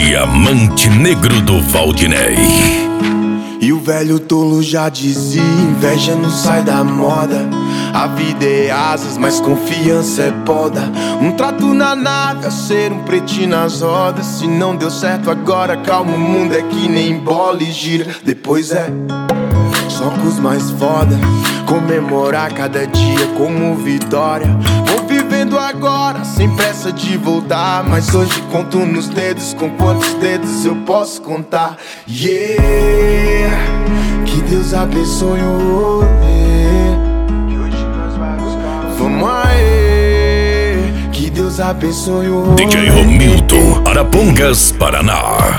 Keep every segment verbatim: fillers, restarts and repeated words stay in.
Diamante Negro do Valdinei. E o velho tolo já dizia: inveja não sai da moda. A vida é asas, mas confiança é poda. Um trato na nave, a ser um pretinho nas rodas. Se não deu certo agora, calma, o mundo é que nem bola e gira. Depois é só com os mais foda. Comemorar cada dia como vitória. Vou vivendo agora, sem pressa de voltar. Mas hoje conto nos dedos, com quantos dedos eu posso contar. Yeah, que Deus abençoe o rolê. Vamos aí, que Deus abençoe o rolê. D J Romilton, Arapongas, Paraná.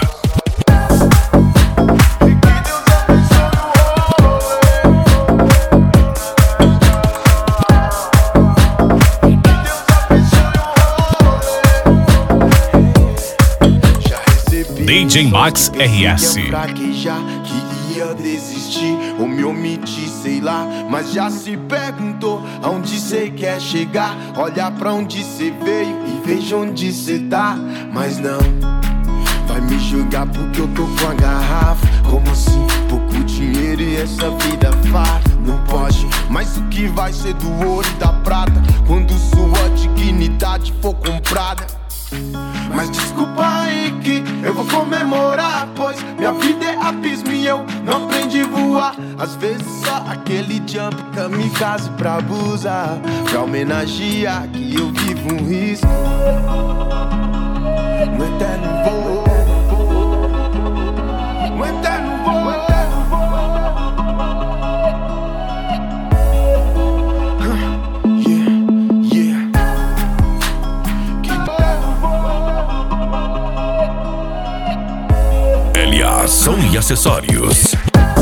D J Max R S. Queria desistir ou me omitir, sei lá. Mas já se perguntou aonde cê quer chegar. Olha pra onde cê veio e veja onde cê tá. Mas não vai me julgar porque eu tô com a garrafa. Como assim? Pouco dinheiro e essa vida farta. Não pode, mas o que vai ser do ouro e da prata quando sua dignidade for comprada? Mas desculpa aí que eu vou comemorar, pois minha vida é abismo e eu não aprendi a voar. Às vezes só aquele jump kamikaze pra abusar, pra homenagear que eu vivo um risco no eterno voo, no eterno voo. Som e acessórios.